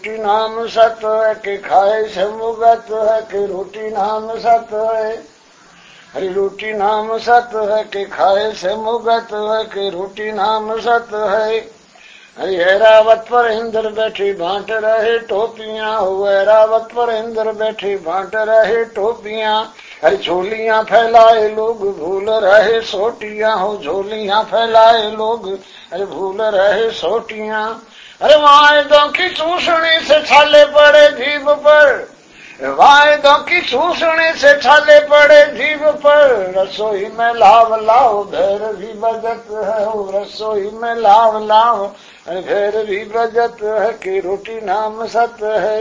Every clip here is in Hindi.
रोटी नाम सत है कि खाए से मुगत है कि रोटी नाम सत है। अरे रोटी नाम सत है कि खाए से मुगत है कि रोटी नाम सत है। अरे ऐरावत पर इंद्र बैठी बांट रहे टोपियां हो, ऐरावत पर इंद्र बैठी बांट रहे टोपियां। अरे झोलियां फैलाए लोग भूल रहे सोटियां हो, झोलियां फैलाए लोग अरे भूल रहे सोटियां। अरे वायदों की चूसनी से छाले पड़े जीभ पर, वायदों की चूसनी से छाले पड़े जीभ पर। रसोई में लाव लाव भैरवी बजत है हो, रसोई में लाव लाव भैरवी बजत है कि रोटी नाम सत है।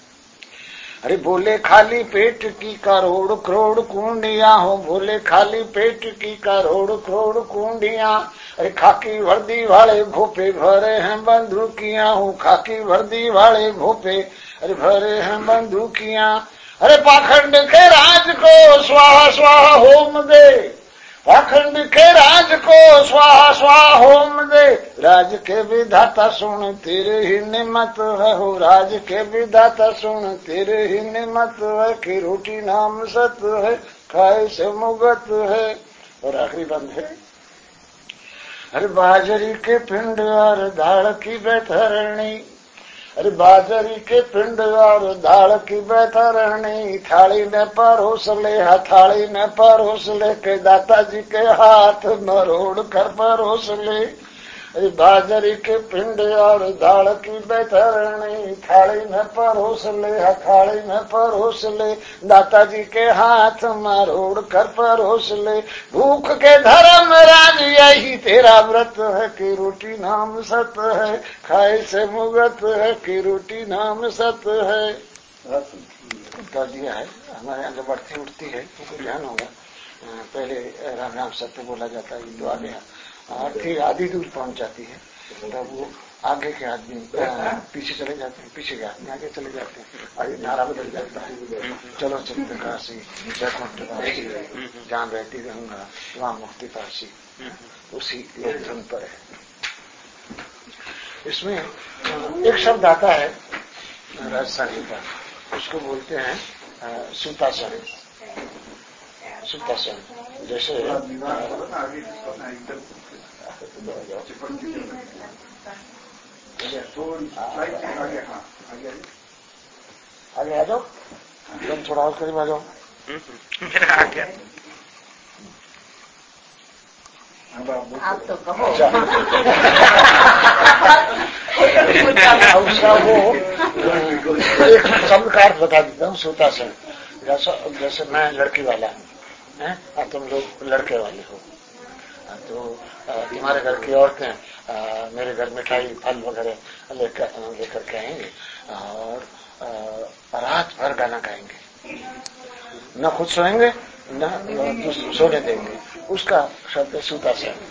अरे बोले खाली पेट की करोड़ करोड़ कुंडियां हो, बोले खाली पेट की करोड़ करोड़ कुंडियां। अरे खाकी वर्दी वाले भोपे भरे हैं बंदूकियां हो, खाकी वर्दी वाले भोपे अरे भरे हैं बंदूकियां। अरे पाखंड के राज को स्वाहा स्वाहा होम दे, पाखंड के राज को स्वाहा स्वाहा होम दे। राज के विधाता सुन तेरे ही निमत है हो, राज के विधाता सुन तेरे ही निमत है कि रोटी नाम सत है खाए से मुगत है। और आखिरी बंद है। अरे बाजरी के पिंड और दाल की बैठरणी, अरे बाजरी के पिंड और दाल की बैठरणी। थाली में परोस ले, थाली में परोस ले के दादाजी के हाथ मरोड़ कर परोस ले। अरे बाजरी के पिंड और दाल की बैठरणी, थाली में परोस ले, थाली में परोस ले, दादाजी के हाथ मरोड़ कर परोस ले। भूख के धर्म राज यही तेरा व्रत है कि रोटी नाम सत है खाए से मुगत है कि रोटी नाम सत है। कर दिया है हमारे यहाँ जब बढ़ती उठती है तो ध्यान होगा। पहले राम राम सत्य बोला जाता है, तो आ गया आरती आधी दूर पहुंच जाती है, तब वो आगे के आदमी पीछे चले जाते हैं, पीछे के आदमी आगे चले जाते हैं, आगे नारा बदल जाता है। चलो चित्त काशी जयकुंठ काशी, जहाँ बहती गंगा वहाँ मुक्ति काशी, उसी लोक धुन पर है। इसमें एक शब्द आता है राजस्थानी का, उसको बोलते हैं सुतासन। सुतासन जैसे आगे आ जाओ, तुम थोड़ा और करीब आ जाओ। आप तो कहो। उसका वो एक शब्द का अर्थ बता देता हूँ। सुतासन जैसे मैं लड़की वाला है और तुम लोग लड़के वाले हो, तो तुम्हारे घर की औरतें मेरे घर मिठाई फल वगैरह लेकर के आएंगे और रात भर गाना गाएंगे, न खुद सोएंगे न सोने देंगे। उसका शब्द सुतासन।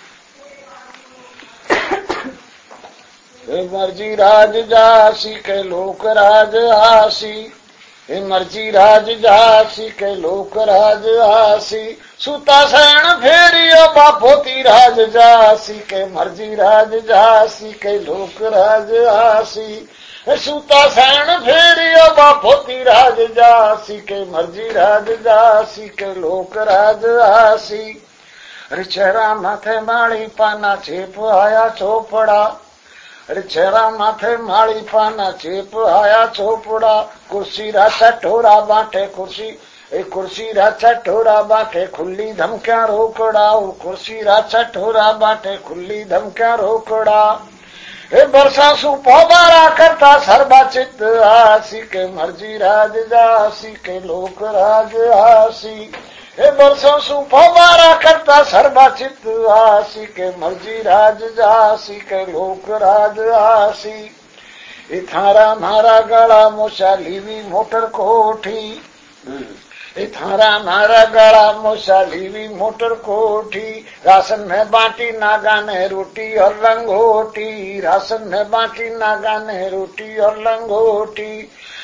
मर्जी राज जासी के लोक राज आसी, मर्जी राज जासी के लोक राज आसी। सुतासन फेरियो बापोती राज जासी के मर्जी राज जासी के लोक राज आसी। सुतासन फेरियो बापोती राज जासी के मर्जी राज जासी के लोक राज आसी। अरे चेहरा माथे माड़ी पाना चेप आया चोपड़ा, अरे चेहरा माथे माड़ी पाना चेप आया चोपड़ा। कुर्सी राचा ठोरा बांटे कुर्सी, कुर्सी राचा ठोरा बांटे खुली धमकियां रोकड़ा, कुर्सी राचा ठोरा बांटे खुली धमकियां रोकड़ा। बरसा सु पौबारा करता सर्वा चित्त आसी के मर्जी राज जासी के लोक राज आसी। बरसों सु पौबारा करता सर्वा चित्त आसी के मर्जी राज जासी के लोक राज आसी। थारा मारा गला मोशा लीवी मोटर कोठी, थारा मारा गला मोशा लीवी मोटर कोठी। राशन में बांटी नागा ने रोटी और लंगोटी, राशन में बांटी नागा ने रोटी और लंगोटी।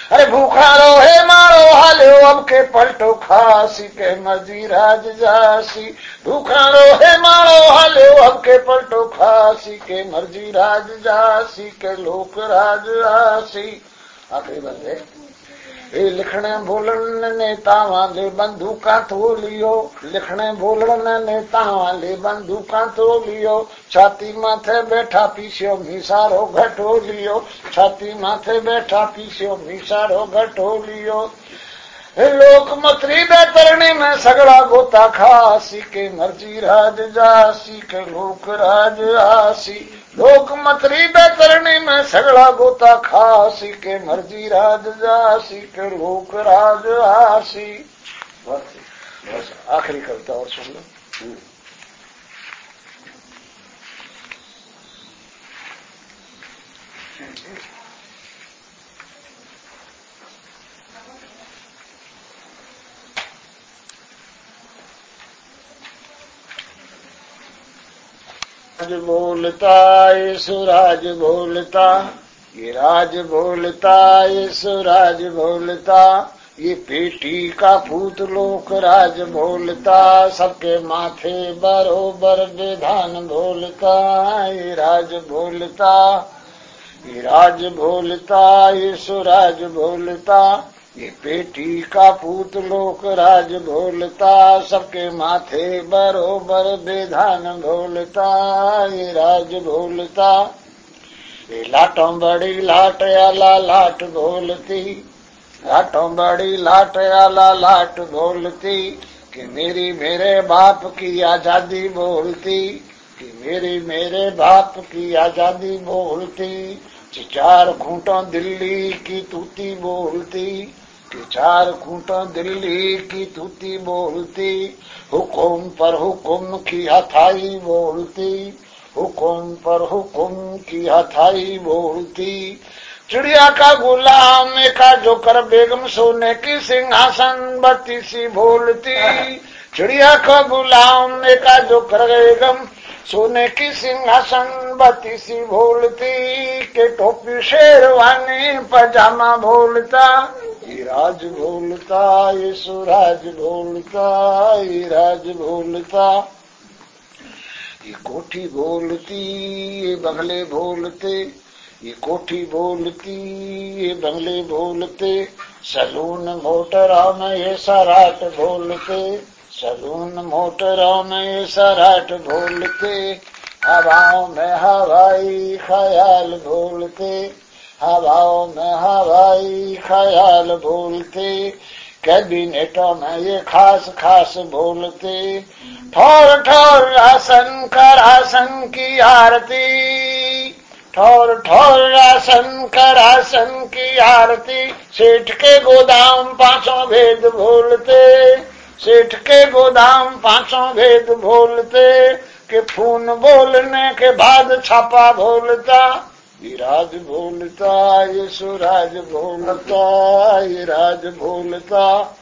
अरे भूखा रोहे मारो हालो अब के पलटो खासी के मर्जी राज जासी। भूखा रोहे मारो हालो अब के पलटो खासी के मर्जी राज जासी के लोक राज आसी। आखिरी बंदे लिखने बोलने नेतावां ले बंदूकां तो लियो। लिखने बोलने नेतावां ले बंदूकां तो लियो। छाती माथे बैठा पीछो मिसारो घटो लियो। छाती माथे बैठा पीछो मिसारो घटो लियो। लोक मतरी बैतरणी में सगड़ा गोता खासी के मर्जी राज जासी के लोक राज आसी। लोक मतरी बैतरणी में सगड़ा गोता खासी के मर्जी राज जासी के लोक राज आसी। बस आखिरी कविता और सुन लो। राज बोलता ईश्वराज बोलता, ये राज बोलता ईश्वराज बोलता। ये पेटी का पूत लोक राज बोलता। सबके माथे बरोबर विधान बोलता। ये राज बोलता, ये राज बोलता ईश्वराज बोलता। ये पेटी का पूत लोक राज बोलता। सबके माथे बरोबर विधान बोलता। ये राज बोलता। ये लाटों बड़ी लाट आला लाट बोलती। लाटों बड़ी लाट आला लाट बोलती। कि मेरी मेरे बाप की आजादी बोलती। कि मेरी मेरे बाप की आजादी बोलती। चार खूंटों दिल्ली की तूती बोलती। कि चार खूंटों दिल्ली की तूती बोलती। हुकुम पर हुकुम की हथाई बोलती। हुकुम पर हुकुम की हथाई बोलती। चिड़िया का गुलाम का जोकर बेगम सोने की सिंहासन बत्तीसी बोलती। चिड़िया का गुलाम का जोकर बेगम सोने की सिंहासन बत्तीसी बोलती। के टोपी शेरवानी पजामा बोलता। ये राज बोलता ये सुराज बोलता। ये राज बोलता। ये कोठी बोलती ये बंगले बोलते। ये कोठी बोलती ये बंगले बोलते। सलून मोटरों में ये सराट बोलते। सलून मोटरों में ये सराट बोलते। हवाओं में हवाई ख्याल बोलते। हवाओं में हवाई ख्याल बोलते। कैबिनेटों में ये खास खास बोलते। ठोर ठोर राशन कर राशन की आरती। ठोर ठोर राशन कर राशन की आरती। सेठ के गोदाम पांचों भेद बोलते। सेठ के गोदाम पांचों भेद बोलते। कि खून बोलने के बाद छापा बोलता। ये राज बोलता ये सुराज बोलता। ये राज बोलता।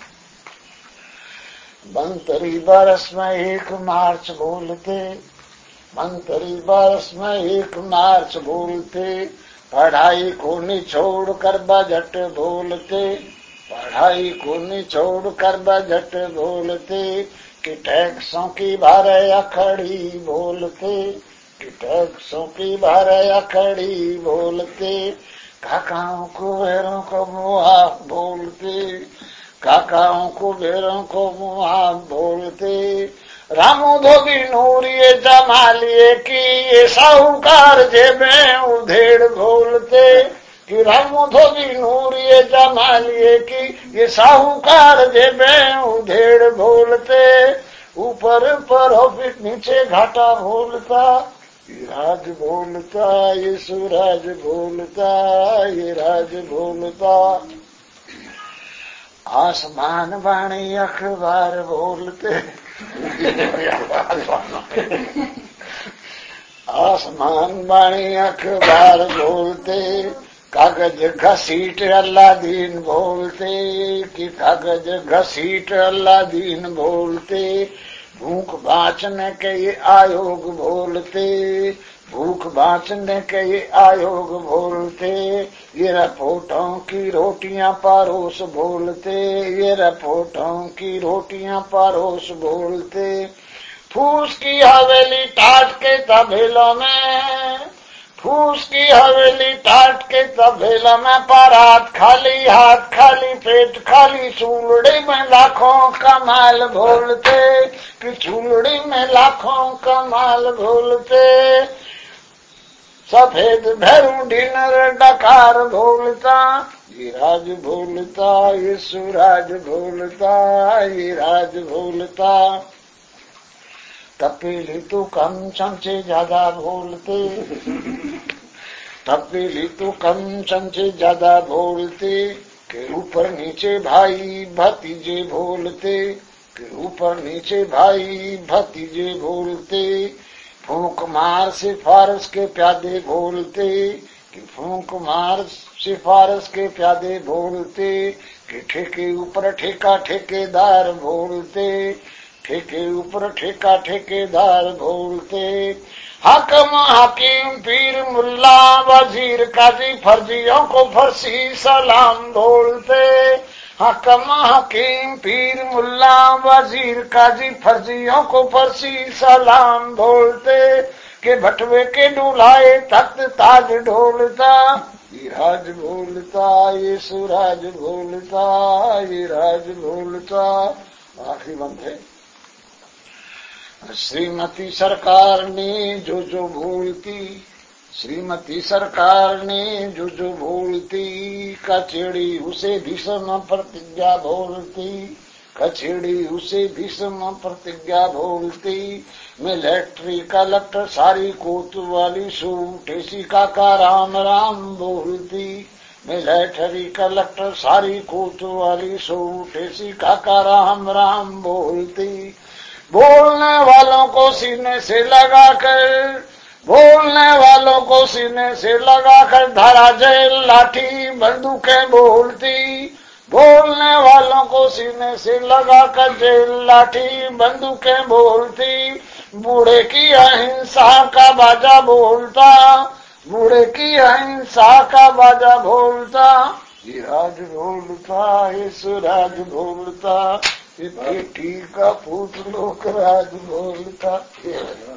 मंत्री बरस में एक मार्च बोलते। मंत्री बरस में एक मार्च बोलते। पढ़ाई को निछोड़ कर बजट बोलते। पढ़ाई को निछोड़ कर बजट बोलते। कि टैक्सों की भारे अखड़ी बोलते। कि टैक्सों की भारे अखड़ी बोलते। काकाओं को बेरों को मुआ बोलते। काकाओं को बेरों को मुआ बोलते। रामू धोबी नूरिये जमालिए की ये साहूकार जेबें उधेड़ बोलते। कि रामू धोबी नूरिये जमालिए की ये साहूकार जेबें उधेड़ बोलते। ऊपर प्रॉफिट नीचे घाटा बोलता। ये राज बोलता ये सुराज बोलता। ये राज बोलता। आसमान बाणी अखबार बोलते। आसमान बाणी अखबार बोलते। कागज घसीट अल्लादीन बोलते। कि कागज घसीट अल्लादीन बोलते। भूख बाँचने के ये आयोग बोलते। भूख बांचने के ये आयोग बोलते, ये रपोटों की रोटियां परोस बोलते, ये रपोटों की रोटियां परोस बोलते। फूस की हवेली टाट के तबेलों में, फूस की हवेली टाट के तबेला में परात खाली हाथ खाली पेट खाली चूलड़ी में लाखों कमाल बोलते, कि चूलड़ी में लाखों कमाल बोलते। सफेद भैरू डिनर डकार बोलता, ये राज बोलता, ये सुराज बोलता, ये राज बोलता। तपेली तो कम चमचे ज्यादा बोलते, तपेली तो कम चमचे ज्यादा बोलते, के ऊपर नीचे भाई भतीजे बोलते, के ऊपर नीचे भाई भतीजे बोलते। फूंक मार सिफारिश के प्यादे बोलते, कि फूंक मार सिफारिश के प्यादे बोलते, कि ठेके ऊपर ठेका ठेकेदार बोलते, ठेके ऊपर ठेका ठेकेदार बोलते। हाकिम हकीम पीर मुल्ला वजीर काजी फर्जियों को फर्सी सलाम बोलते, हाकिम हकीम पीर मुल्ला वजीर काजी फर्जियों को फर्सी सलाम बोलते, के बटवे के डुलाए तख्त ताज ढोलता, ये राज बोलता, ये सुराज बोलता, ये राज बोलता। आखिरी बंद है। श्रीमती सरकार ने जो जो बोलती, श्रीमती सरकार ने जो जो बोलती, कचेड़ी उसे भीषम प्रतिज्ञा बोलती, कचेड़ी उसे भीषम प्रतिज्ञा बोलती। मिलिट्री कलेक्टर सारी कोतवाली सूट ऐसी काका राम राम बोलती, मिलिट्री कलेक्टर सारी कोतवाली सूट ऐसी काका राम राम बोलती। बोलने वालों को सीने से लगाकर, बोलने वालों को सीने से लगाकर धारा जेल लाठी बंदूकें बोलती, बोलने वालों को सीने से लगाकर जेल लाठी बंदूकें बोलती। बूढ़े की अहिंसा का बाजा बोलता, बूढ़े की अहिंसा का बाजा बोलता, ये राज बोलता, ये सुराज बोलता, ये बेटी का पूत लोक राज बोलता।